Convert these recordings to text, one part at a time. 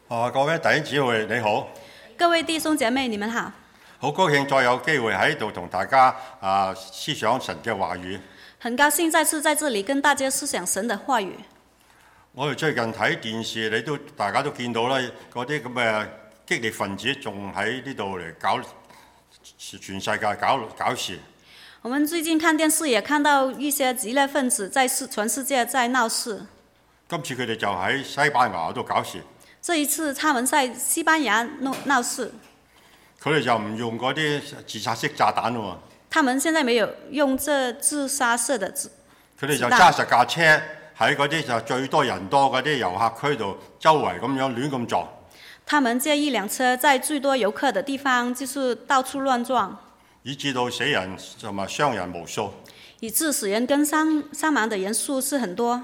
各位弟兄姊妹你好， 各位弟兄姐妹，你们好！ 好高興再有機會喺度同大家思想神嘅話語。 很高興再次在這裡跟大家思想神的話語。 我哋最近睇電視，大家都見到啦，嗰啲咁嘅激烈分子仲喺呢度嚟搞全世界搞事。 我們最近看電視也看到一些激烈分子在全世界在鬧事。 今次佢哋就喺西班牙度搞事。 這一次他們在西班牙鬧事。 佢哋就唔用嗰啲自殺式炸彈喎。 他們現在沒有用這自殺式的子彈。 佢哋就揸實架車喺嗰啲就最多人多嗰啲遊客區度周圍咁樣亂咁撞。 他們借一輛車在最多遊客的地方，就是到處亂撞， 以致到死人同埋傷人無數。 以致死人跟傷亡的人數是很多。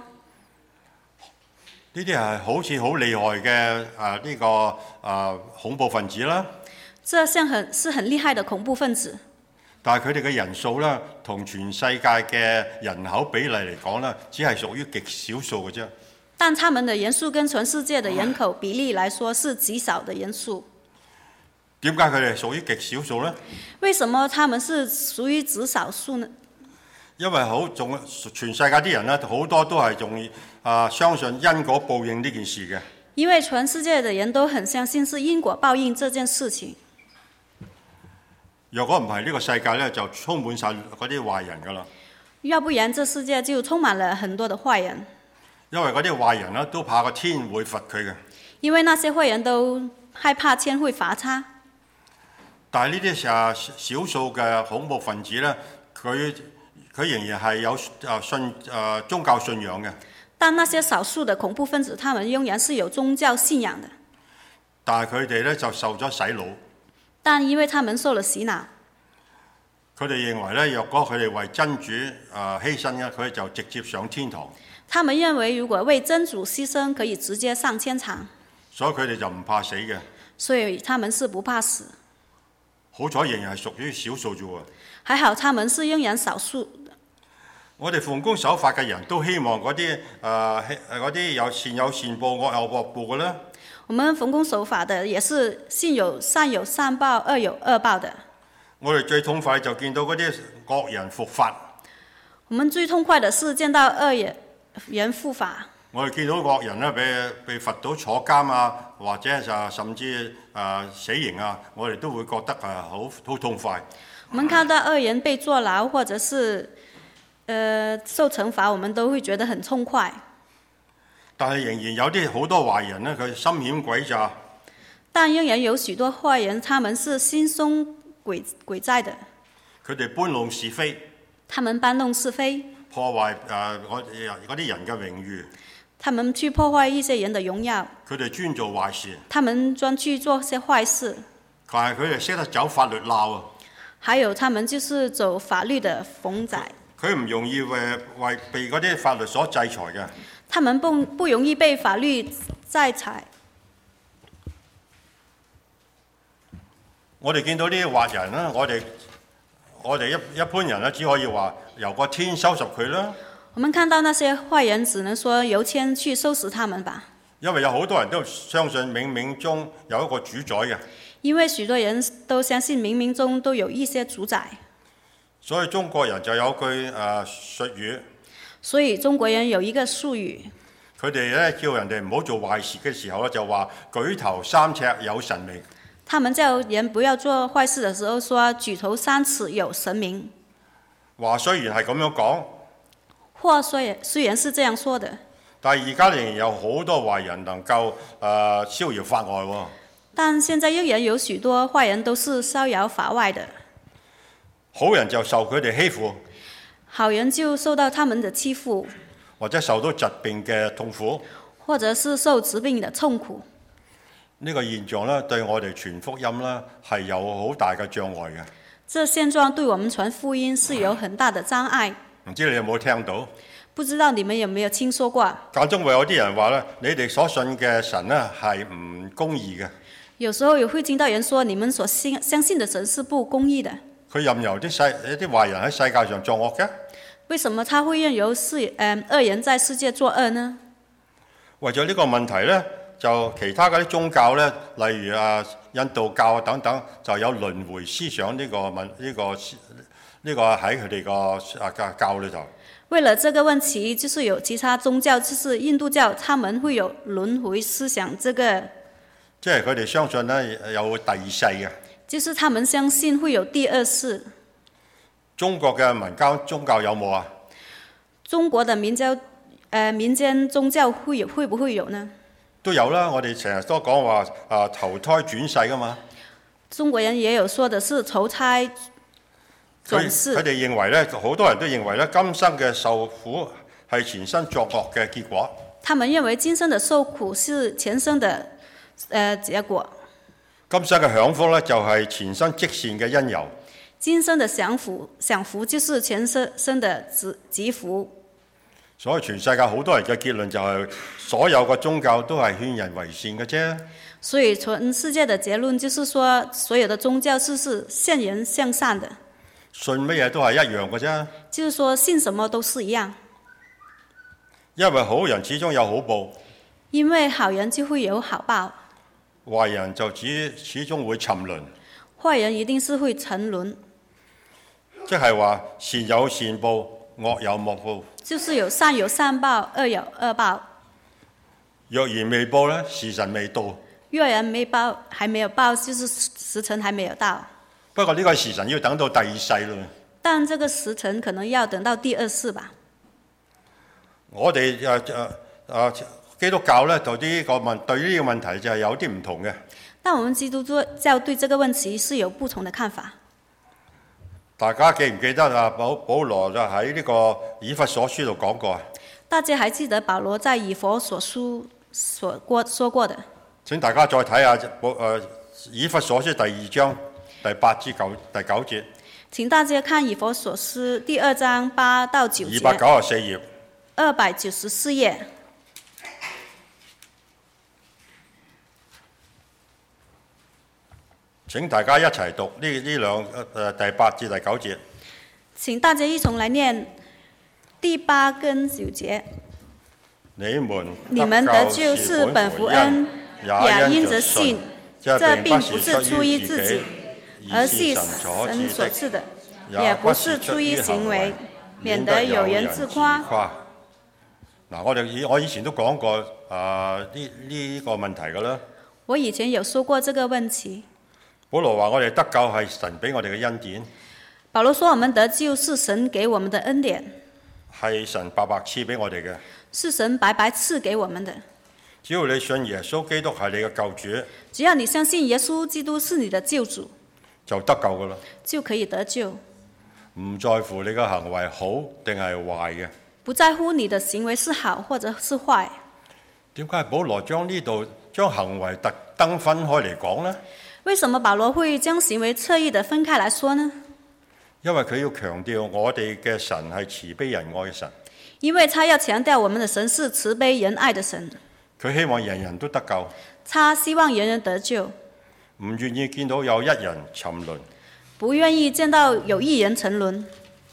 呢啲係好似好厲害嘅呢個恐怖分子啦。 這像是很厲害的恐怖分子。 但係佢哋嘅人數咧，同全世界嘅人口比例嚟講咧，只係屬於極少數嘅啫。 但他們的人數跟全世界的人口比例來說是極少的人數。 點解佢哋屬於極少數呢？ 為什麼他們是屬於極少數呢？ 因為全世界啲人咧，好多都係仲相信因果報應呢件事嘅。 因為全世界的人都很相信是因果報應這件事情。 若果唔係呢個世界咧，就充滿晒嗰啲壞人噶啦。 要不然，這世界就充滿了很多的壞人。 因為嗰啲壞人咧都怕個天會罰佢嘅。 因為那些壞人都害怕天會罰他。 但係呢啲少數嘅恐怖分子咧，佢仍然係有宗教信仰嘅。 但那些少數的恐怖分子，他們仍然是有宗教信仰的。 但係佢哋咧就受咗洗腦。 但因為他們受了洗腦， 佢哋認為咧，若果佢哋為真主犧牲咧，佢哋就直接上天堂。 他們認為如果為真主犧牲，可以直接上天堂。 所以佢哋就唔怕死嘅。 所以他們是不怕死。 好彩仍然係屬於少數啫喎。 還好他們是仍然少數。 我哋奉公守法嘅人都希望嗰啲有善有善報，惡有惡報嘅啦。 我們奉公守法的也是信有善有善報，惡有惡報的。 我哋最痛快就見到嗰啲惡人伏法。 我們最痛快的是見到惡人伏法。 我哋見到惡人咧被罰到坐監啊，或者就甚至死刑啊，我哋都會覺得好痛快。 我們看到惡人被坐牢或者是受懲罰，我們都會覺得很痛快。 但係仍然有啲好多壞人咧，佢心險詭詐。 但仍然有許多壞人，他們是心兇詭詐的。 佢哋搬弄是非。 他們搬弄是非。 破壞嗰啲人嘅榮譽。 他們去破壞一些人的榮耀。 佢哋專做壞事。 他們專去做些壞事。 但係佢哋識得走法律罅啊。 還有他們就是走法律的縫仔。 佢唔容易為被嗰啲法律所制裁嘅。 他們不容易被法律制裁。 我哋見到呢啲壞人啦，我哋一般人咧，只可以話由個天收拾佢啦。 我們看到那些壞人，只能說由天去收拾他們吧。 因為有好多人都相信冥冥中有一個主宰嘅。 因為許多人都相信冥冥中都有一些主宰。 所以中國人就有句術語。 所以中國人有一個術語。 佢哋咧叫人哋唔好做壞事嘅時候咧，就話舉頭三尺有神明。 他們叫人不要做壞事的時候，說舉頭三尺有神明。 話雖然係咁樣講， 話雖然是這樣說的， 但係而家仍然有好多壞人能夠逍遙法外喎。 但現在仍然有許多壞人都是逍遙法外的。 好人就受佢哋欺負， 好人就受到他們的欺負， 或者受到疾病嘅痛苦， 或者是受疾病的痛苦。 呢個現狀咧，對我哋傳福音咧係有好大嘅障礙嘅。 這現狀對我們傳福音是有很大的障礙。 唔知你有冇聽到？ 不知道你們有沒有聽說過？ 間中會有啲人話咧，你哋所信嘅神咧係唔公義嘅。 有時候也會聽到人說，你們所相信的神是不公義的。 佢任由啲壞人喺世界上作惡嘅。 為什麼他會任由惡人在世界作惡呢？ 為咗呢個問題咧， 就其他嗰啲宗教咧，例如印度教等等，就有輪迴思想呢個喺佢哋個教裏頭。 為了這個問題，就是有其他宗教，就是印度教，他們會有輪迴思想。這個即係佢哋相信咧有第二世嘅。 就是他們相信會有第二世。 中國嘅民間宗教有冇啊？ 中國的民間宗教會不會有呢？ 都有啦，我哋成日都講話投胎轉世噶嘛。 中國人也有說的是投胎轉世。 佢哋認為咧，好多人都認為咧，今生嘅受苦係前生作惡嘅結果。 他們認為今生的受苦是前生的結果。 今生嘅享福咧，就係前生積善嘅因由。 今生的享福就是前生的積福。 所以全世界好多人嘅結論就係，所有嘅宗教都係勸人為善嘅啫。 所以全世界的結論就是說，所有的宗教是勸人向善的。 信乜嘢都係一樣嘅啫。 就是說信什麼都是一樣。 因為好人始終有好報。 因為好人就會有好報。 壞人就始終會沉淪。 壞人一定是會沉淪。 即係話善有善報，惡有惡報。 就是有善報，惡有惡報。 若然未報呢，時辰未到。 若然沒報，還沒有報，就是時辰還沒有到。 不過呢個時辰要等到第二世咯。 但這個時辰可能要等到第二世吧。 我哋基督教咧對呢個問題就係有啲唔同嘅。 但我們基督教對這個問題是有不同的看法。 大家記唔記得保羅就喺呢個以弗所書度講過？ 大家還記得保羅在以弗所書說過的？請大家再睇下以弗所書第2章第8至第9節。 請大家看以弗所書第2章8到9節。 294頁。 294頁。 請大家一齊讀呢第8至第9節。 請大家一同來念第8跟9節。你們得救是本乎恩，也因着信。這並不是出於自己，而是神所賜的，也不是出於行為，免得有人自誇。 我以前都講過呢個問題㗎啦。 我以前有說過這個問題。 保羅話：我哋得救係神俾我哋嘅恩典。 保羅說：我們得救是神給我們的恩典， 係神白白賜俾我哋嘅。 是神白白賜給我們的。 只要你信耶穌基督係你嘅救主， 只要你相信耶穌基督是你的救主， 就得救㗎啦， 就可以得救。 唔在乎你嘅行為好定係壞嘅。 不在乎你的行為是好或者是壞。 點解保羅將行為特登分開嚟講呢？ 為什麼保羅會將行為特意的分開來說呢？ 因為佢要強調我哋嘅神係慈悲仁愛嘅神。 因為他要強調我們的神是慈悲仁愛的神。 佢希望人人都得救。 他希望人人得救。 唔願意見到有一人沉淪。 不願意見到有一人沉淪。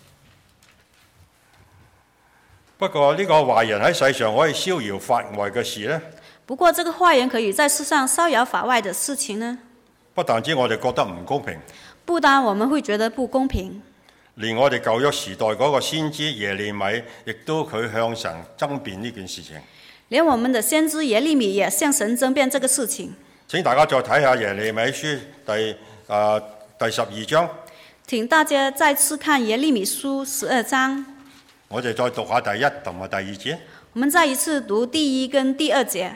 不過呢個壞人喺世上可以逍遙法外嘅事呢？ 不過這個壞人可以在世上逍遙法外的事情呢？ 不但止我哋覺得唔公平， 不單我們會覺得不公平， 連我哋舊約時代嗰個先知耶利米，亦都佢向神爭辯呢件事情。 連我們的先知耶利米也向神爭辯這個事情。 請大家再睇下耶利米書第12章。 請大家再次看耶利米書12章。 我哋再讀下第1同埋第2節。 我們再一次讀第1跟第2節。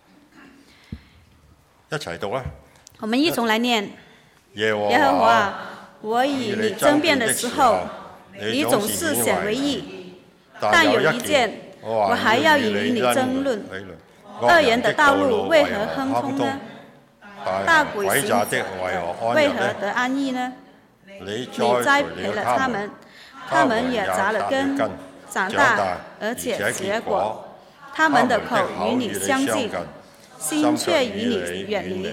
一齊讀啦。 我們一同來念。 耶和華，我與你爭辯的時候，你總是顯為義。但有一件，我還要與你爭論：惡人的道路為何亨通呢？大鬼行者為何得安逸呢？你栽培了他們，他們也扎了根，長大而且結果。他們的口與你相近，心卻與你遠離。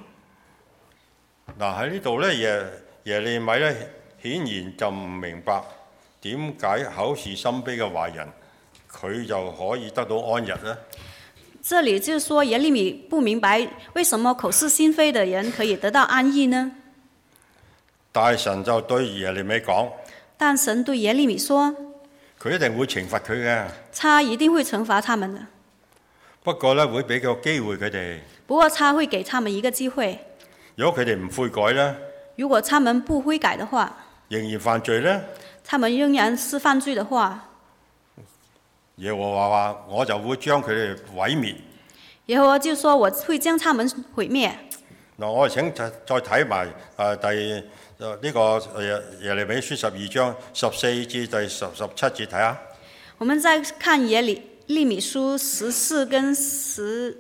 喺呢度咧，耶利米咧顯然就唔明白點解口是心非嘅壞人佢就可以得到安逸呢？ 這裡就說耶利米不明白為什麼口是心非的人可以得到安逸呢？ 但神就對耶利米講， 但神對耶利米說， 佢一定會懲罰佢嘅。 他一定會懲罰他們的。 不過咧，會俾個機會佢哋。 不過他會給他們一個機會。 如果佢哋唔悔改咧， 如果他們不悔改的話， 仍然犯罪咧， 他們仍然是犯罪的話， 耶和華話我就會將佢哋毀滅。 耶和華就說我會將他們毀滅。 嗱，我哋請再睇埋呢個耶利米書12章14至第17節睇下。 我們再看耶利米書14跟17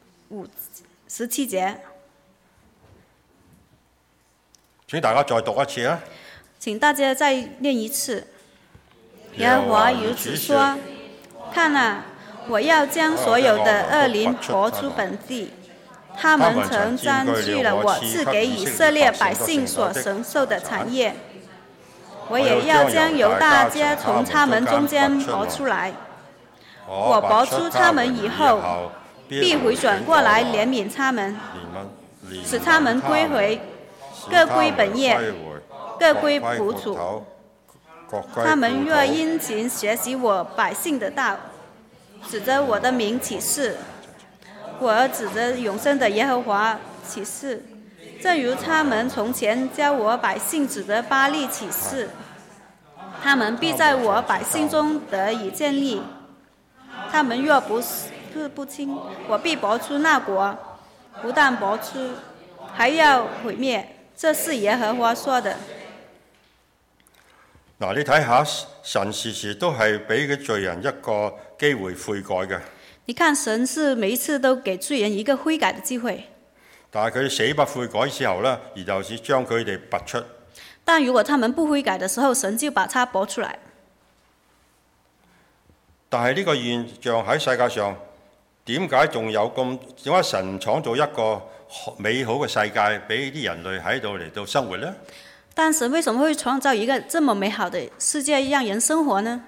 節。 請大家再讀一次啊！ 請大家再念一次。耶和華如此說：看啊，我要將所有的惡靈撥出本地，他們曾佔據了我賜給以色列百姓所承受的產業。我也要將猶大家從他們中間撥出來。我撥出他們以後，必回轉過來憐憫他們，使他們歸回，各歸本業，各歸本土。他們若殷勤學習我百姓的道，指着我的名起誓，我指着永生的耶和華起誓，正如他們從前教我百姓指着巴力起誓，他們必在我百姓中得以建立。他們若不聽，我必撥出那國，不但撥出，還要毀滅。這是耶和華說的。 嗱，你睇下，神時時都係俾佢罪人一個機會悔改嘅。 你看神是每一次都給罪人一個悔改的機會。 但係佢死不悔改之後呢，而就是將佢哋拔出。 但如果他們不悔改的時候，神就把他撥出來。 但係呢個現象喺世界上點解仲有咁？點解神創造一個美好嘅世界俾啲人類喺度嚟到生活呢？ 但神為什麼會創造一個這麼美好的世界讓人生活呢？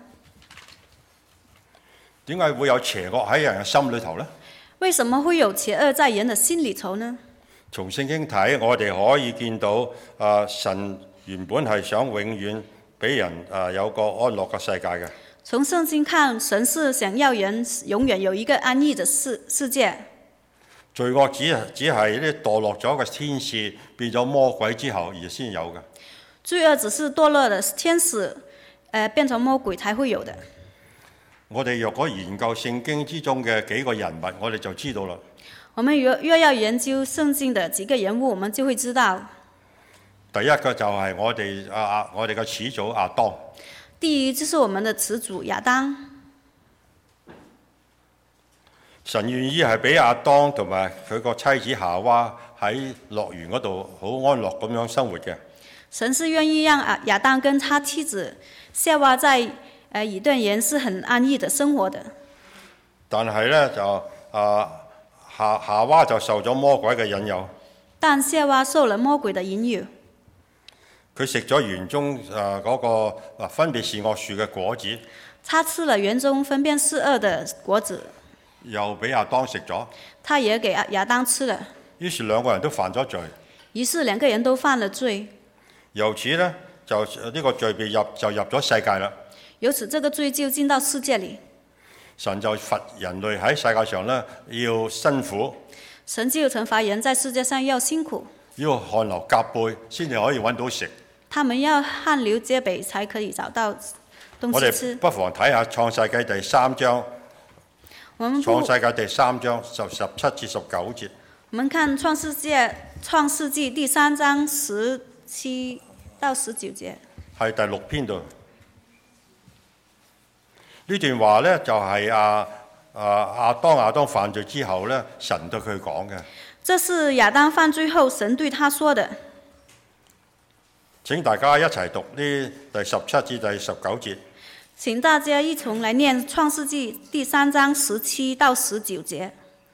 點解會有邪惡喺人嘅心裏頭呢？ 為什麼會有邪惡在人的心裏頭呢？ 從聖經睇，我哋可以見到神原本係想永遠俾人有個安樂嘅世界嘅。 從聖經看，神是想要人永遠有一個安逸的世界。 罪惡只係呢墮落咗嘅天使變咗魔鬼之後而先有嘅。 罪惡只是墮落的天使，變成魔鬼才會有的。 我哋若果研究聖經之中嘅幾個人物，我哋就知道啦。 我們若要研究聖經的幾個人物，我們就會知道。 第一個就係我哋嘅始祖亞當。 第一就是我們的始祖亞當。 神願意係俾亞當同埋佢個妻子夏娃喺樂園嗰度好安樂咁樣生活嘅。 神是願意讓亞當跟他妻子夏娃在伊甸園是很安逸的生活的。 但係呢，就夏娃就受咗魔鬼嘅引誘。 但夏娃受了魔鬼的引誘。 佢食咗園中嗰個分別善惡樹嘅果子。 他吃了園中分辨是惡的果子。 又俾亞當食咗。 他也給亞當吃了。 於是兩個人都犯咗罪。 於是兩個人都犯了罪。 由此呢，就呢個罪入咗世界啦。 由此這個罪就進到世界裡。 神就罰人類喺世界上呢要辛苦。 神就懲罰人在世界上要辛苦。 要汗流浹背先至可以揾到食。他們要汗流浹背才可以找到東西吃。 我哋不妨睇下創世記第3章。創世記第3章17至19節。 我們看創世記第3章17到19節。係第6篇度。呢段話呢，就係亞當犯罪之後呢，神對佢講嘅。 這是亞當犯罪後神對他說的。 請大家一齊讀呢第17至第19節。 請大家一同來念創世記第3章17到19節。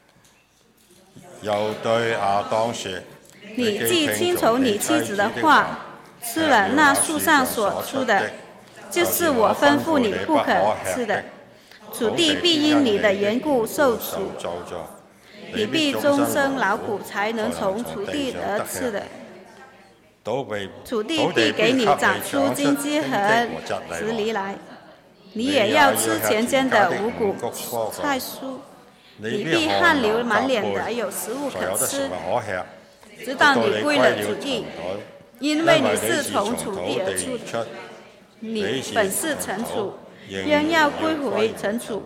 又對亞當說： 你既聽從你妻子的話，吃了那樹上所出的，就是我吩咐你不可吃的。 土地必因你的緣故受阻，你必終生勞苦才能從土地得吃的。土地必給你長出荊棘和蒺藜來，你也要吃田間的五穀菜蔬。你必汗流滿臉的有食物可吃，直到你歸了土地，因為你是從土地而出的，你本是塵土，仍要歸回塵土。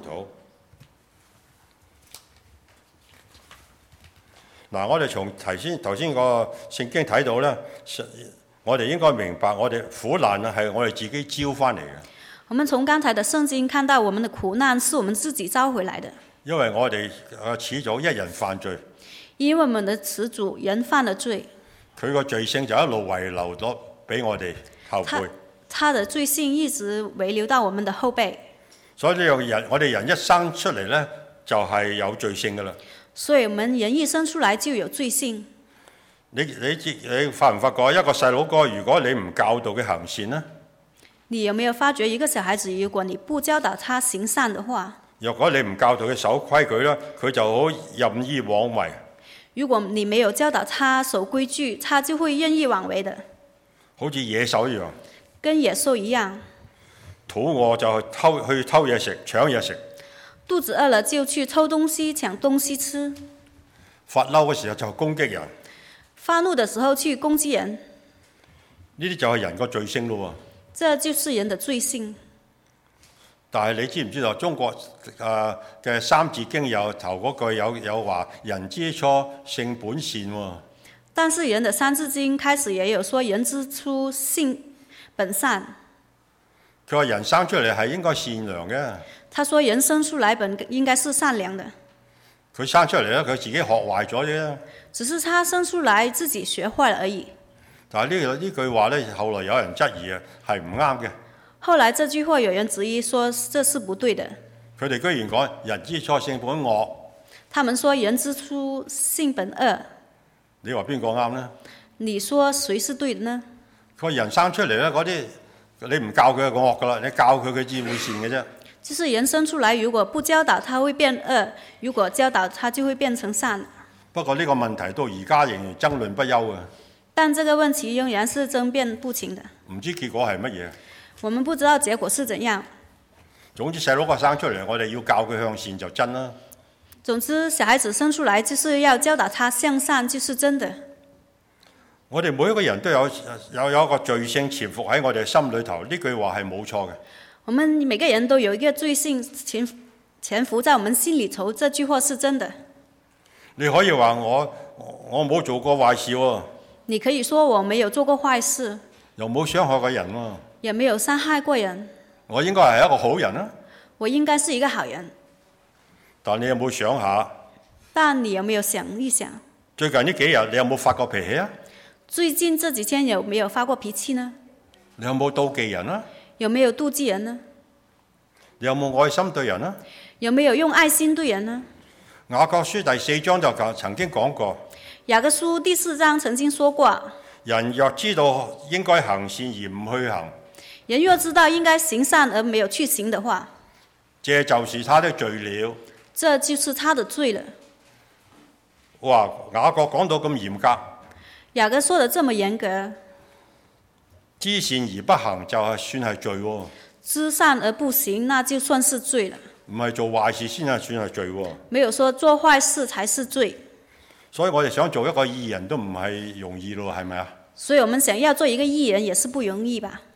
嗱，我哋從頭先個聖經睇到咧，我哋應該明白，我哋苦難係我哋自己招翻嚟嘅。 我們從剛才的聖經看到，我們的苦難是我們自己招回來的。 因為我哋始祖一人犯罪， 因為我們的始祖人犯了罪， 佢個罪性就一路遺留咗俾我哋後輩。 他的罪性一直遺留到我們的後輩。 所以呢樣人，我哋人一生出嚟呢，就係有罪性噶啦。 所以我們人一生出來就有罪性。 你發唔發覺一個細佬哥，如果你唔教導佢行善呢？ 你有沒有發覺一個小孩子，如果你不教導他行善的話， 若果你唔教導佢守規矩咧，佢就好任意妄為。 如果你沒有教導他守規矩，他就會任意妄為的， 好似野獸一樣。 跟野獸一樣。 肚餓就去偷嘢食，搶嘢食。 肚子餓了就去偷東西、搶東西吃。 發嬲嘅時候就攻擊人。 發怒的時候去攻擊人。 呢啲就係人個罪性咯。 這就是人的罪性。 但係你知唔知道中國嘅三字經有頭嗰句有話人之初性本善喎。 但是人的三字經開始也有說人之初性本善。 佢話人生出嚟係應該善良嘅。 他說人生出來本應該是善良的。 佢生出嚟咧，佢自己學壞咗啫。 只是他生出來自己學壞了而已。 但係呢句話咧，後來有人質疑啊，係唔啱嘅。 後來這句話有人質疑說這是不對的。 佢哋居然講人之初性本惡。 他們說人之初性本惡。 你話邊個啱呢？ 你說誰是對的呢？ 佢話人生出嚟咧，嗰啲你唔教佢就惡噶啦，你教佢佢至會善嘅啫。 就是人生出來，如果不教導他會變惡，如果教導他就會變成善。 不過呢個問題到而家仍然爭論不休嘅。 但這個問題仍然是爭辯不停的。 唔知結果係乜嘢？ 我們不知道結果是怎樣。 總之細佬哥生出嚟，我哋要教佢向善就真啦。 總之小孩子生出來就是要教導他向善，就是真的。 我哋每一個人都有一個罪性潛伏喺我哋心裏頭，呢句話係冇錯嘅。 我們每個人都有一個罪性潛伏在我們心裏頭，這句話是真的。 你可以話我冇做過壞事喎。 你可以說我沒有做過壞事， 又冇傷害過人喎， 也沒有傷害過人。 我應該係一個好人啊。 我應該是一個好人。 但你有冇想下？ 但你有沒有想一想？ 最近呢幾日你有冇發過脾氣啊？ 最近這幾天有沒有發過脾氣呢？ 你有冇妒忌人啊？ 有沒有妒忌人呢？ 你有冇愛心對人啊？ 有沒有用愛心對人呢？ 雅各書第4章就曾經講過。 雅各書第4章曾經說過， 人若知道應該行善而唔去行， 人若知道應該行善而沒有去行的話， 這就是他的罪了。 這就是他的罪了。 哇！雅各講到咁嚴格。 雅各說得這麼嚴格。 知善而不行就係算係罪喎。 知善而不行，那就算是罪了。 唔係做壞事先係算係罪喎。 沒有說做壞事才是罪。 所以我哋想做一個義人都唔係容易咯，係咪啊？ 所以我們想要做一個義人也是不容易吧。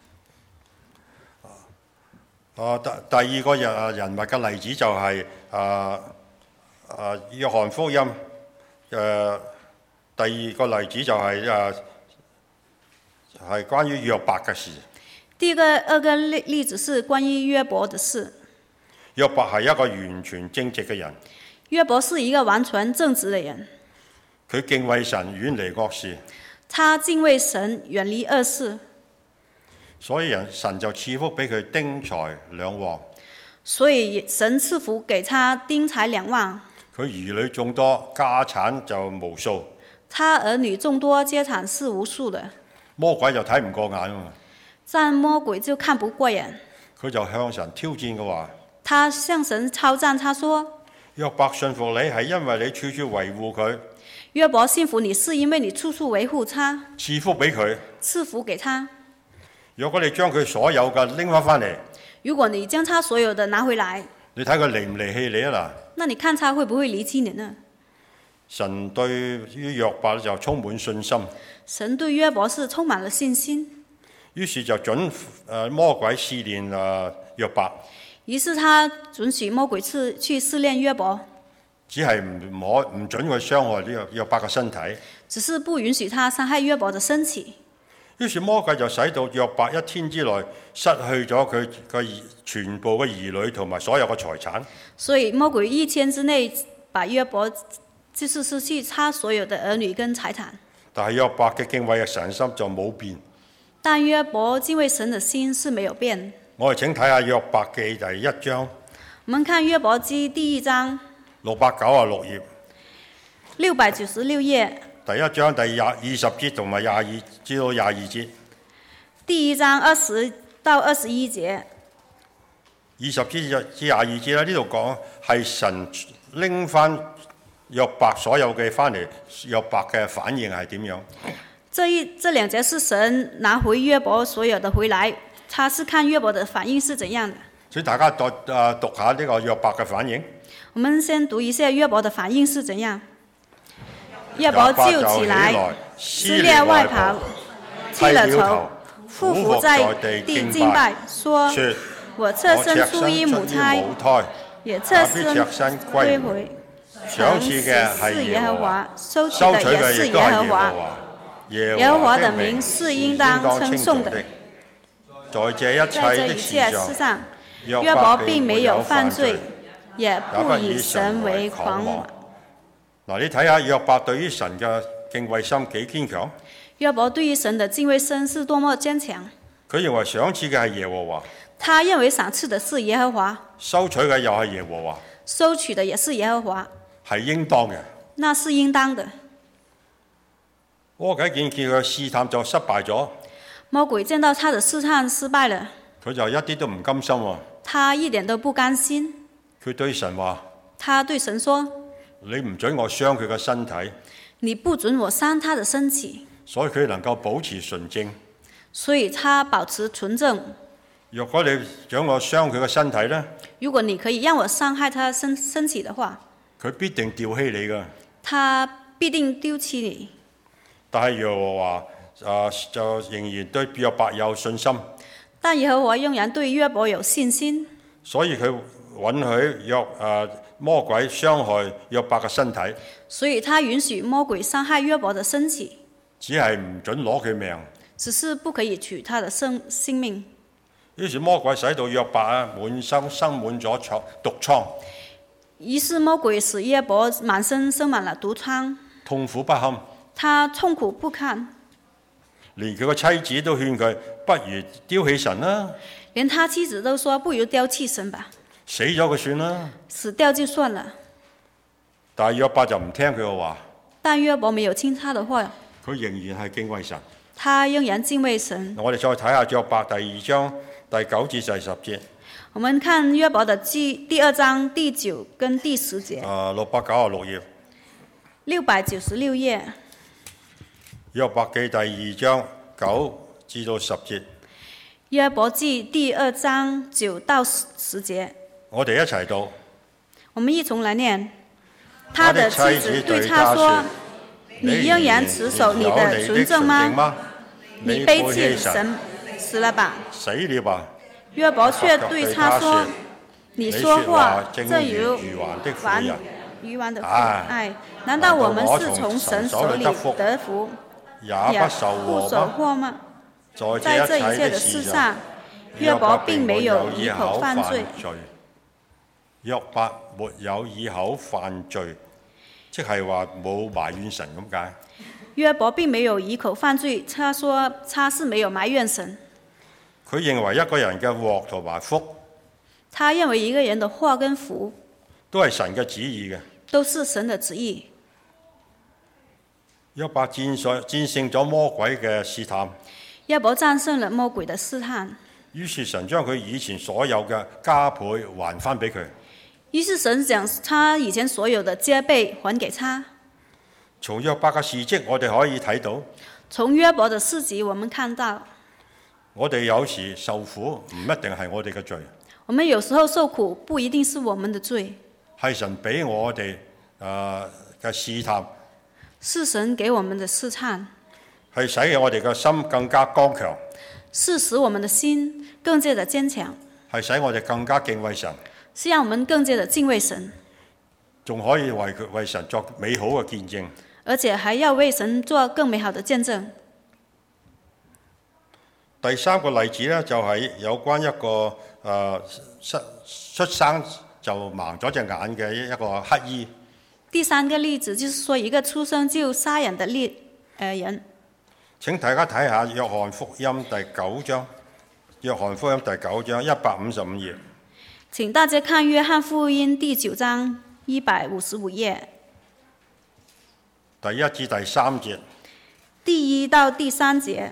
第二個人物嘅例子就係約翰福音第二個例子就係關於約伯嘅事。 第二個例子是關於約伯的事。 約伯係一個完全正直嘅人。 約伯是一個完全正直的人。 佢敬畏神，遠離惡事。 他敬畏神，遠離惡事。 所以神就賜福俾佢丁財兩旺。 所以神賜福給他丁財兩旺。 佢兒女眾多，家產就無數。 他兒女眾多，家產是無數的。 魔鬼就睇唔過眼喎。 但魔鬼就看不過眼。 佢就向神挑戰嘅話。 他向神稱讚，他說： 約伯信服你係因為你處處維護佢， 約伯信服你是因為你處處維護他， 賜福俾佢。 賜福給他。 如果你將佢所有嘅拎翻嚟， 如果你將他所有的拿回來， 你睇佢離唔離棄你啊嗱？ 那你看他會不會離棄你呢？ 神對於約伯就充滿信心， 神對約伯是充滿了信心， 於是就准魔鬼試煉約伯， 於是他准許魔鬼去試煉約伯， 只係唔准佢傷害呢個約伯嘅身體， 只是不允許他傷害約伯的身體。 於是魔鬼就使到約伯一天之內失去咗佢嘅全部嘅兒女同埋所有嘅財產。 所以魔鬼一天之內把約伯就是失去他所有的兒女跟財產。 但係約伯嘅敬畏嘅神心就冇變。 但約伯敬畏神的心是沒有變。 我哋請睇下約伯記第1章。 我們看約伯記第1章 696頁。 696頁。 第1章第20節同埋22至到22節。 第1章20到21節。 20至22節啦，呢度講係神拎翻約伯所有嘅翻嚟，約伯嘅反應係點樣？ 這兩節是神拿回約伯所有的回來，他是看約伯的反應是怎樣的。 所以大家讀下呢個約伯嘅反應。 我們先讀一下約伯的反應是怎樣。約伯就起來，撕裂外袍，剃了頭，俯伏在地敬拜，說：我側身出於母胎，也側身歸回。 賞賜嘅係耶和華， 收取的也是耶和華。耶和華的名是應當稱頌的。 在這一切的事上， 約伯並沒有犯罪，也不以神為狂妄。 嗱，你睇下約伯對於神嘅敬畏心幾堅強。 約伯對於神的敬畏心是多麼堅強。 佢認為賞賜嘅係耶和華。 他認為賞賜的是耶和華。 收取嘅又係耶和華。 收取的也是耶和華。 係應當嘅。 那是應當的。 魔鬼見佢嘅試探就失敗咗。 魔鬼見到他的試探失敗了。 佢就一啲都唔甘心喎。 他一點都不甘心。 佢對神話。 他對神說： 你唔准我傷佢嘅身體。 你不准我傷他的身體。 所以佢能夠保持純正。 所以他保持純正。 若果你想我傷佢嘅身體呢？ 如果你可以讓我傷害他身體的話， 佢必定丟棄你㗎。 他必定丟棄你。 但係耶和華就仍然對約伯有信心。 但耶和華仍然對約伯有信心。 所以佢允許魔鬼傷害約伯嘅身體。 所以他允許魔鬼傷害約伯的身體。 只係唔准攞佢命。 只是不可以取他的性命。 於是魔鬼使到約伯滿身生滿咗毒瘡。 於是魔鬼使約伯滿身生滿了毒瘡。 痛苦不堪。 他痛苦不堪。 連佢個妻子都勸佢，不如丟棄神啦。 連他妻子都說，不如丟棄神吧。 死咗佢算啦。 死掉就算了。 但係約伯就唔聽佢嘅話。 但約伯沒有聽他的話。 佢仍然係敬畏神。 他仍然敬畏神。 我哋再睇下約伯第2章第9至10節。 我們看約伯的第2章第9跟第10節。 696頁。 696頁。 約伯記第2章9至到10節。 約伯記第2章9到10節。 我哋一齊讀。 我們一同來念。他的妻子對他說：你仍然持守你的純正嗎？你背棄神，死了吧。 死了吧。 約伯卻對他說：你說話正如愚頑的婦人。難道我們是從神手裏得福，也不受禍嗎？在這一切的事上，約伯並沒有以口犯罪。 約伯沒有以口犯罪，即係話冇埋怨神咁解。 約伯並沒有以口犯罪，他說他是沒有埋怨神。 佢認為一個人嘅禍同埋福， 他認為一個人的禍跟福都係神嘅旨意嘅， 都是神的旨意。 約伯戰勝咗魔鬼嘅試探。 約伯戰勝了魔鬼的試探。 於是神將佢以前所有嘅加倍還翻俾佢。 於是神將他以前所有的加倍還給他。 從約伯嘅事蹟，我哋可以睇到， 從約伯的事蹟，我們看到， 我哋有時受苦唔一定係我哋嘅罪， 我們有時候受苦不一定是我們的罪， 係神俾我哋嘅試探， 是神給我們的試探， 係使我哋嘅心更加剛強， 是使我們的心更加的堅強， 係使我哋更加敬畏神， 是讓我們更加的敬畏神， 仲可以為神作美好嘅見證。 而且還要為神做更美好的見證。 第3個例子呢，就係有關一個出生就盲咗隻眼嘅一個乞兒。 第3個例子就是說一個出生就瞎眼的人。 請大家睇下約翰福音第9章，約翰福音第9章155頁。 請大家看約翰福音第9章155頁。 第1至第3節。 第1到第3節。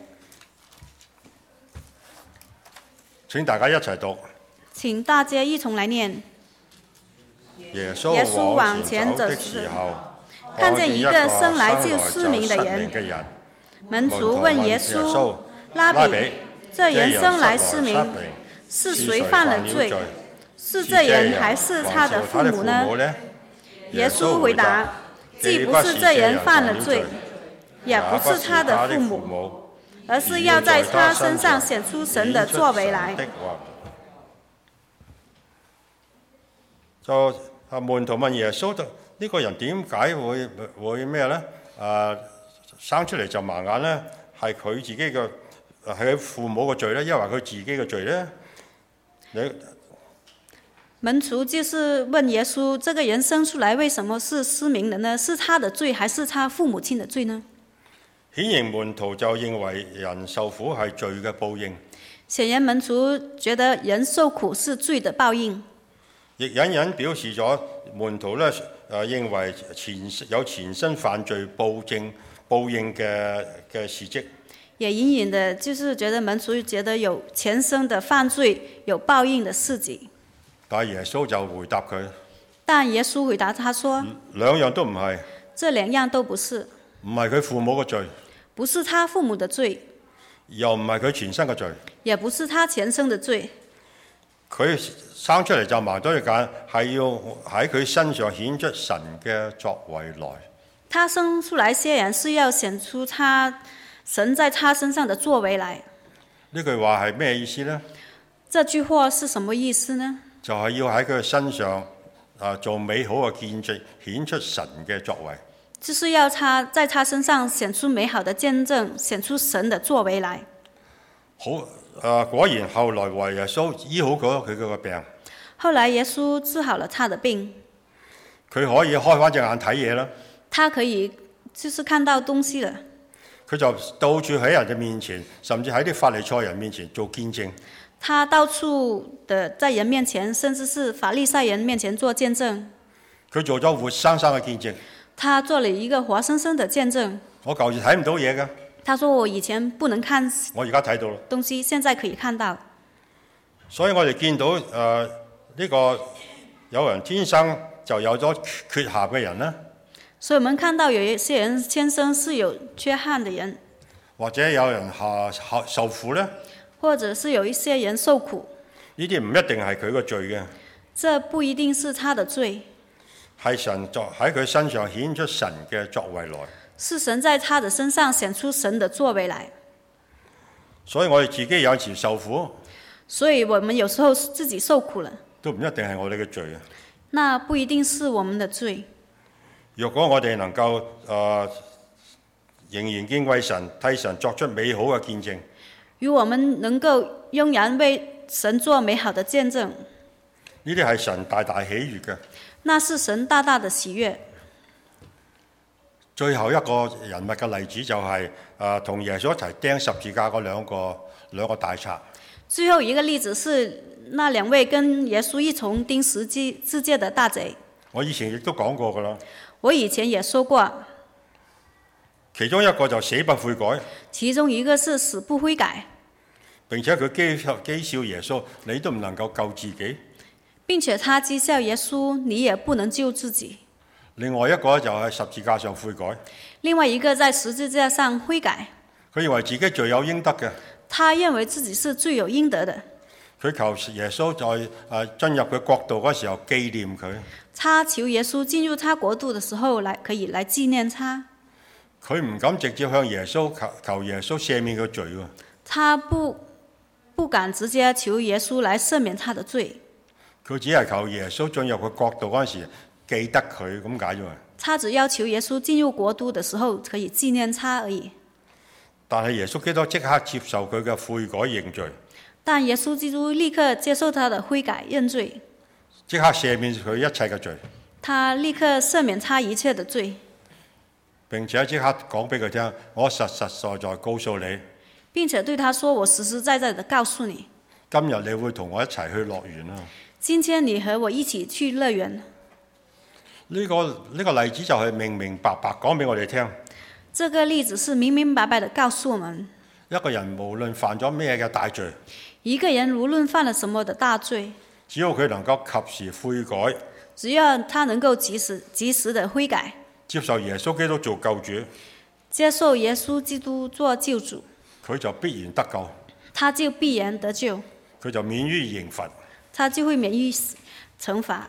請大家一齊讀。 請大家一同來念。 耶穌往前走的時候， 看見一個生來就失明的人，門徒問耶穌：拉比，這人生來失明，是誰犯了罪？是這人還是他的父母呢？耶穌回答：既不是這人犯了罪，也不是他的父母，而是要在他身上顯出神的作為來。 就門徒問耶穌：呢個人點解會咩呢？生出嚟就盲眼呢？係佢自己嘅係佢父母嘅罪呢？抑或佢自己嘅罪呢？ 門徒就是問耶穌：這個人生出來為什麼是失明的呢？是他的罪還是他父母親的罪呢？ 顯然門徒就認為人受苦係罪嘅報應。 顯然門徒覺得人受苦是罪的報應。 亦隱隱表示咗門徒咧認為有前生犯罪報應嘅事蹟。 也隱隱的，就是覺得門徒覺得有前生的犯罪有報應的事蹟。 但耶穌就回答佢。 但耶穌回答他說： 兩樣都唔係。 這兩樣都不是。 唔係佢父母嘅罪。 不是他父母的罪。 又唔係佢前生嘅罪。 也不是他前生的罪。 佢生出嚟就盲咗隻眼，係要喺佢身上顯出神嘅作為來。 他生出來瞎眼是要顯出神在他身上的作為來。 呢句話係咩意思呢？ 這句話是什麼意思呢？ 就係要喺佢身上做美好嘅見證，顯出神嘅作為。 就是要在他身上顯出美好的見證，顯出神的作為來。 好。果然後來為耶穌醫好咗佢個病。 後來耶穌治好了他的病。 佢可以開翻隻眼睇嘢啦。 他可以就是看到東西了。 佢就到處喺人嘅面前，甚至喺啲法利賽人面前做見證。 他到處的在人面前，甚至是法利賽人面前做見證。 佢做咗活生生嘅見證。 他做了一個活生生的見證。 我舊時睇唔到嘢㗎。 他說我以前不能看， 我而家睇到啦。 東西現在可以看到。 所以我哋見到呢個有人天生就有咗缺陷嘅人呢。 所以我們看到有一些人天生是有缺憾的人。 或者有人受苦呢。 或者是有一些人受苦。 呢啲唔一定係佢個罪嘅。 這不一定是他的罪。 係神喺佢身上顯出神嘅作為來。 是神在他的身上顯出神的作為來。 所以我哋自己有時受苦。 所以我們有時候自己受苦了。 都唔一定係我哋嘅罪啊。 那不一定是我們的罪。 若果我哋能夠仍然敬畏神，替神作出美好嘅見證。 如果我們能夠仍然為神做美好的見證。 呢啲係神大大喜悅嘅。 那是神大大的喜悅。 最後一個人物嘅例子就係同耶穌一齊釘十字架嗰兩個大賊。 最後一個例子是那兩位跟耶穌一同釘十字架的大賊。 我以前亦都講過㗎啦。 我以前也說過。 其中一個就死不悔改。 其中一個是死不悔改。 並且佢譏笑耶穌，你都唔能夠救自己。 並且他讥笑耶穌，你也不能救自己。 另外一個就係十字架上悔改， 另外一個在十字架上悔改， 佢認為自己罪有應得嘅， 他認為自己是罪有應得的。 佢求耶穌在進入佢國度嗰時候紀念佢。 他求耶穌進入他國度的時候可以來紀念他。 佢唔敢直接向耶穌求耶穌赦免佢罪喎。 他不敢直接求耶穌來赦免他的罪。 佢只係求耶穌進入佢國度嗰時記得佢咁解啫嘛。 他只要求耶穌進入國度的時候可以紀念他而已。 但係耶穌基督即刻接受佢嘅悔改認罪。 但耶穌基督立刻接受他的悔改認罪， 即刻赦免佢一切嘅罪。 他立刻赦免他一切的罪， 並且即刻講俾佢聽，我實實在在告訴你， 並且對他說，我實實在在的告訴你， 今日你會同我一齊去樂園啦。 今天你和我一起去樂園。 呢個例子就係明明白白講俾我哋聽。 這個例子是明明白白的告訴我們， 一個人無論犯咗咩嘅大罪， 一個人無論犯了什麼的大罪， 只要佢能夠及時悔改， 只要他能夠及時的悔改， 接受耶穌基督做救主， 接受耶穌基督做救主， 佢就必然得救， 他就必然得救， 佢就免於刑罰， 他就會免於懲罰。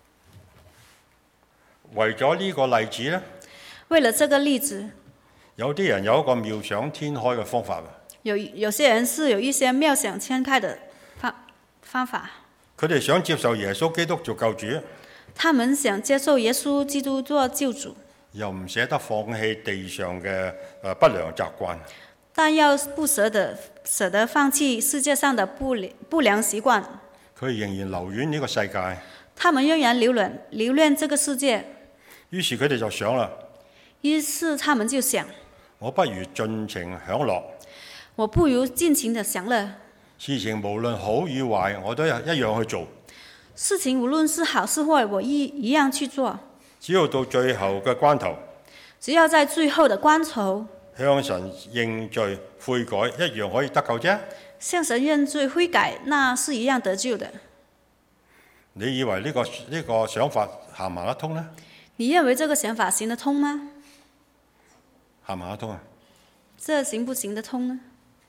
為咗呢個例子呢， 為了這個例子， 有啲人有一個妙想天開嘅方法。 有些人是有一些妙想天開的方法。 佢哋想接受耶穌基督做救主， 他們想接受耶穌基督做救主， 又唔捨得放棄地上嘅不良習慣， 但又不捨得放棄世界上的不良習慣。 佢仍然留戀呢個世界。 他們仍然留戀這個世界。 於是佢哋就想啦， 於是他們就想， 我不如盡情享樂， 我不如盡情的享樂。 事情無論好與壞，我都一樣去做。 事情無論是好是壞，我一樣去做。 只要到最後嘅關頭， 只要在最後的關頭， 向神認罪悔改，一樣可以得救啫。 向神認罪悔改，那是一樣得救的。 你以為呢個想法行唔行得通呢？ 你認為這個想法行得通嗎？ 行唔行得通啊？ 這行不行得通呢？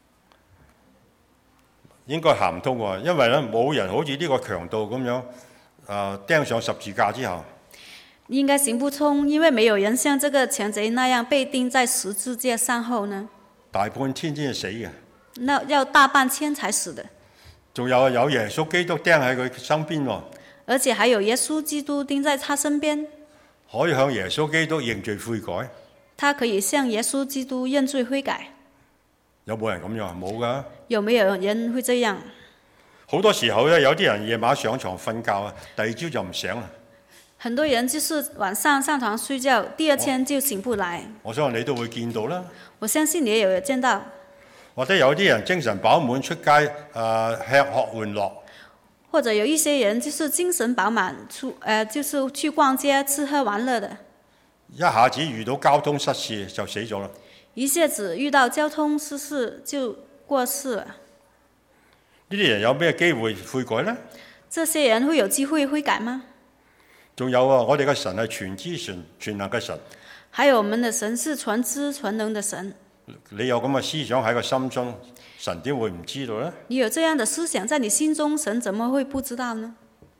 應該行唔通喎，因為咧冇人好似呢個強盜咁樣釘上十字架之後， 應該行不通，因為沒有人像這個強賊那樣被釘在十字架上後呢， 大半天先至死嘅。 那要大半天才死的。 仲有耶穌基督釘喺佢身邊喎， 而且還有耶穌基督釘在他身邊， 可以向耶穌基督認罪悔改。 他可以向耶穌基督認罪悔改。 有冇人咁樣？冇噶。 有沒有人會這樣？ 好多時候咧，有啲人夜晚上床瞓覺啊，第二朝就唔醒啦。 很多人就是晚上上床睡覺，第二天就醒不來。 我相信你都會見到啦。 我相信你也有見到。 或者有啲人精神飽滿出街吃喝玩樂。 或者有一些人就是精神飽滿就是去逛街吃喝玩樂的。 一下子遇到交通失事就死咗啦。 一下子遇到交通失事就過世了。 呢啲人有咩機會悔改呢？ 這些人會有機會悔改嗎？ 仲有啊，我哋嘅神係全知全能嘅神。 還有我們的神是全知全能的神。 你有咁嘅思想喺個心中，神點會唔知道呢？ 你有這樣的思想在你心中，神怎麼會不知道呢？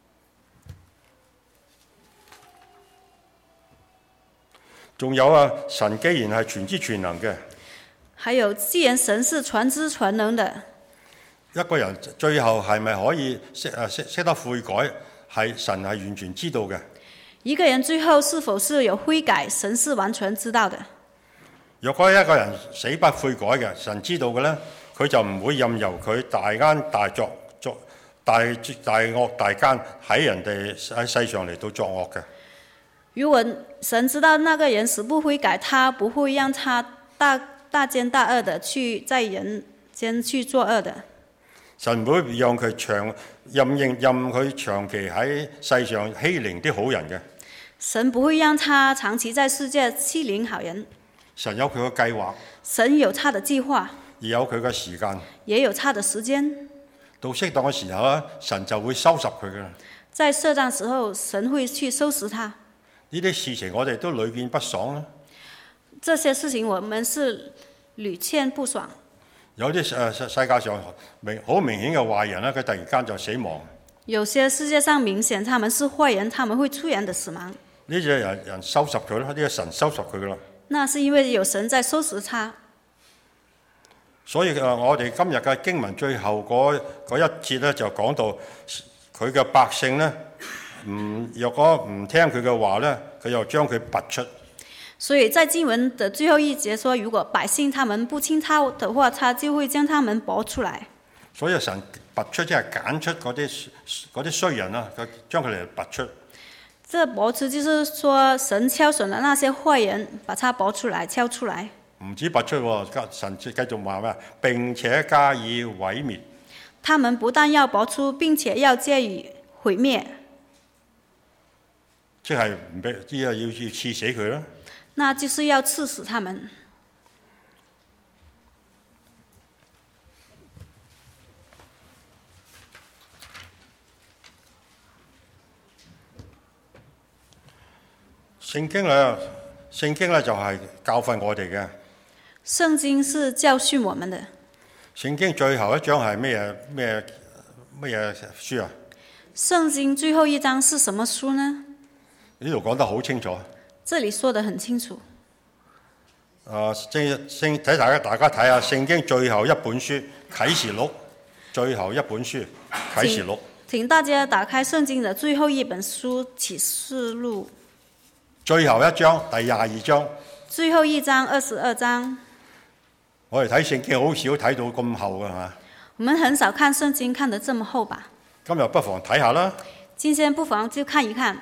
仲有啊，神既然係全知全能嘅， 還有既然神是全知全能的， 一個人最後係咪可以識得悔改，係神係完全知道嘅。 一個人最後是否是有悔改，神是完全知道的。 若果一個人死不悔改嘅，神知道嘅呢，佢就唔會任由佢大奸大惡大奸喺人哋喺世上嚟到作惡嘅。 如果神知道那個人死不悔改，他不會讓他大奸大惡的去在人間去作惡的。 神唔會讓佢任佢長期喺世上欺凌啲好人嘅。 神不會讓他長期在世界欺凌好人。 神有佢嘅計劃。 神有他的計劃。 而有佢嘅時間， 也有他的時間。 到適當嘅時候咧，神就會收拾佢嘅。 在適當時候，神會去收拾他。 呢啲事情我哋都屢見不爽啦。 這些事情我們是屢見不爽。 有啲世界上好明顯嘅壞人咧，佢突然間就死亡。 有些世界上明顯他們是壞人，他們會突然的死亡。 呢隻人收拾佢啦，呢個神收拾佢噶啦。 那是因為有神在收拾他。 所以我哋今日嘅經文最後嗰一節咧，就講到佢嘅百姓咧，若果唔聽佢嘅話咧，佢又將佢拔出。 所以在經文的最後一節說，如果百姓他們不聽他的話，他就會將他們拔出來。 所以神拔出即係揀出嗰啲衰人啦，將佢哋拔出。 這拔出就是說，神挑選了那些壞人，把他拔出來、挑出來。 唔止拔出喎，神繼續話咩？並且加以毀滅。 他們不但要拔出，並且要加以毀滅。 即係唔俾，要刺死佢啦。 那就是要刺死他們。 聖經咧就係教訓我哋嘅。 聖經是教訓我們的。 聖經最後一章係咩書啊？聖經最後一章是什麼書呢？ 呢度講得好清楚。 這裡說得很清楚。 睇大家睇下聖經最後一本書啟示錄，最後一本書啟示錄。 請大家打開聖經的最後一本書啟示錄。 最後一章第22章。 最後一章22章。 我哋睇聖經好少睇到咁厚㗎嘛。 我們很少看聖經看得這麼厚吧？ 今日不妨睇下啦。 今天不妨就看一看。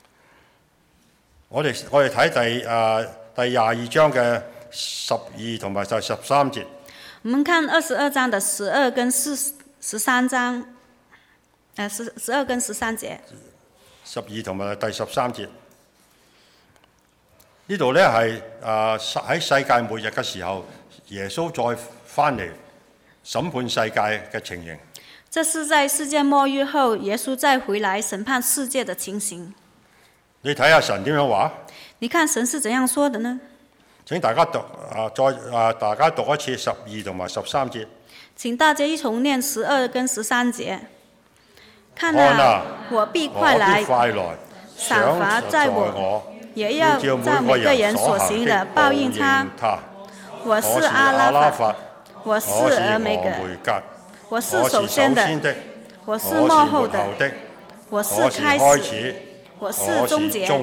我哋睇第22章嘅12同埋就13節。 我們看22章的12跟13章，12跟13節。 12同埋第13節。呢度咧係喺世界末日嘅時候，耶穌再翻嚟審判世界嘅情形。 這是在世界末日後，耶穌再回來審判世界的情形。 你睇下神點樣話？ 你看神是怎樣說的呢？ 請大家讀大家讀一次12同埋13節。 請大家一同念12跟13節。看啊，我必快來，賞罰在我，也要照每個人所行的報應他。我是阿拉法，我是俄梅格，我是首先的，我是末後的，我是開始，我是終結。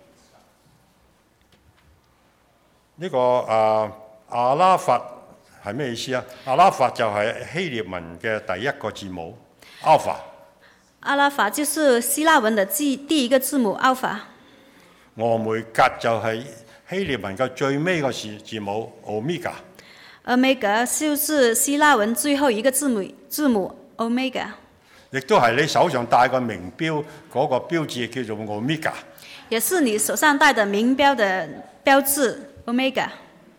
呢個阿拉法係咩意思啊？阿拉法就係希臘文嘅第一個字母 alpha。 阿拉法就是希臘文的第一個字母 alpha。 俄梅格就係希臘文嘅最尾個字母 omega。 omega 就是希臘文最後一個字母 omega。亦都係你手上戴個名標嗰個標誌叫做 omega。 也是你手上戴的名標的標誌 omega。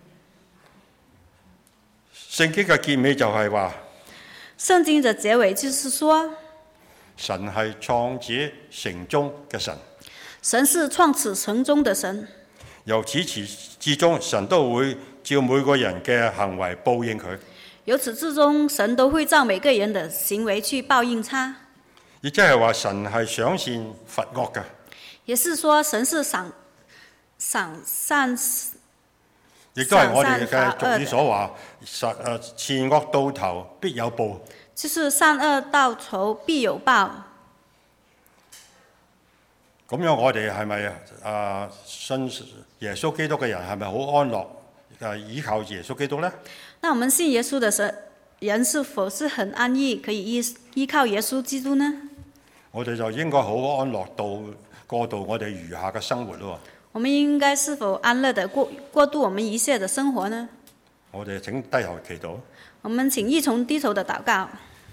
聖經嘅結尾就係話， 聖經的結尾就是說， 神係創始成終嘅神。 神是創始成終的神。 由始至終，神都會照每個人嘅行為報應佢。 由始至終，神都會照每個人的行為去報應他。 亦即係話神係賞善罰惡嘅。 也是說神是賞善。 亦都係我哋嘅俗語所話，善惡到頭必有報。 就是善惡到頭必有報。 咁樣我哋係咪信耶穌基督嘅人係咪好安樂？依靠耶穌基督呢？ 那我們信耶穌的人是否是很安逸，可以依靠耶穌基督呢？我哋就應該好安樂過渡我哋餘下嘅生活咯。 我們應該是否安樂地過渡我們餘下的生活呢？ 我哋請低頭祈禱。 我們請一同低頭的禱告。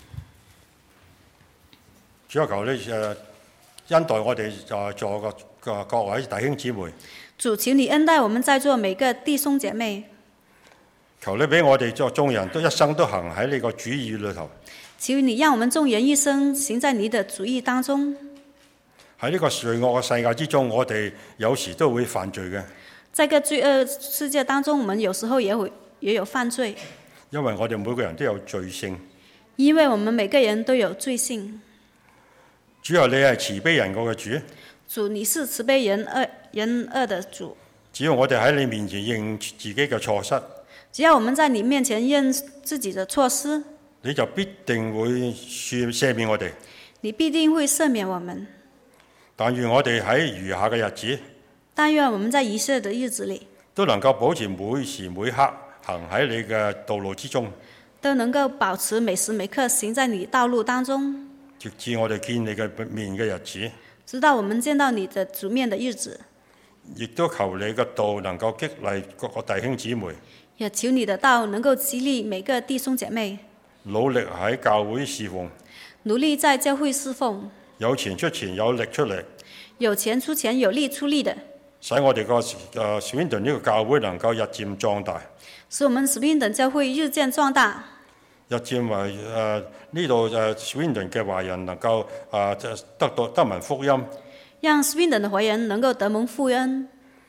主啊，求你恩待我哋在座嘅各位弟兄姊妹。 主，求你恩待我們在座每個弟兄姐妹。 求你俾我哋作眾人都一生都行喺你個主意裏頭。 求你讓我們眾人一生行在你的主意當中。 喺呢個罪惡嘅世界之中，我哋有時都會犯罪嘅。 在個罪惡世界當中，我們有時候也有犯罪。 因為我哋每個人都有罪性。 因為我們每個人都有罪性。 主啊，你係慈悲人我嘅主。 主，你是慈悲仁惡的主。 只要我哋喺你面前認自己嘅錯失， 只要我們在你面前認自己的錯失， 你就必定會赦免我哋。 你必定會赦免我們。 但願我哋喺餘下嘅日子， 但願我們在餘下的日子裏， 都能夠保持每時每刻行喺你嘅道路之中， 都能夠保持每時每刻行在你道路當中， 直至我哋見你嘅面嘅日子。 直到我們見到你的主面的日子。 亦都求你嘅道能夠激勵各個弟兄姊妹， 也求你的道能夠激勵每個弟兄姐妹， 努力喺教會侍奉， 努力在教會侍奉， 有錢出錢，有力出力， 有錢出錢，有力出力的， 使我哋個Swindon呢個教會能夠日漸壯大， 使我們 Swindon 教會日漸壯大， 日漸為呢度Swindon嘅華人能夠得聞福音， 讓 Swindon 的華人能夠得蒙福恩，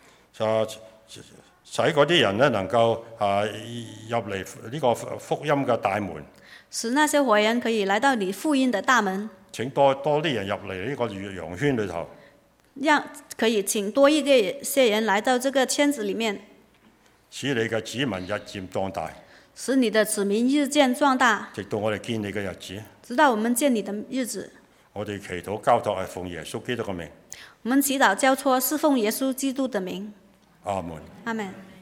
使嗰啲人咧能夠入嚟呢個福音嘅大門， 使那些華人可以來到你福音的大門。 請多啲人入嚟呢個羊圈裏頭， 可以請多一些人來到這個圈子裡面， 使你嘅子民日漸壯大， 使你的子民日漸壯大， 直到我哋見你嘅日子， 直到我們見你的日子。 我哋祈禱交託係奉耶穌基督嘅名。 我們祈禱交託是奉耶穌基督的名。 阿門。 阿門。